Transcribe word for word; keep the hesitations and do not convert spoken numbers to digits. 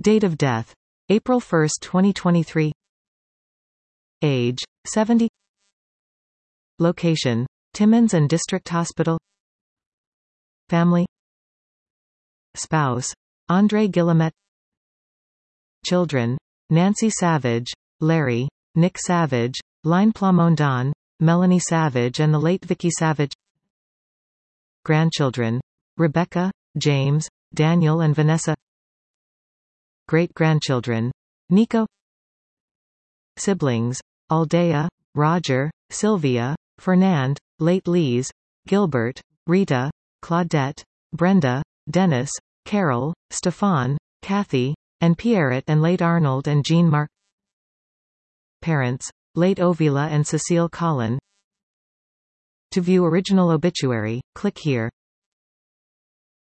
Date of death: April first, twenty twenty-three. Age: seventy. Location: Timmins and District Hospital. Family: Spouse: Andre Guillemette. Children: Nancy Savage, Larry, Nick Savage, Line Plamondon, Melanie Savage and the late Vicky Savage. Grandchildren: Rebecca, James, Daniel and Vanessa. Great-grandchildren: Nico. Siblings: Aldea, Roger, Sylvia, Fernand, late Lise, Gilbert, Rita, Claudette, Brenda, Dennis, Carol, Stefan, Kathy, and Pierrette and late Arnold and Jean Marc. Parents: late Ovila and Cecile Collin. To view original obituary, click here.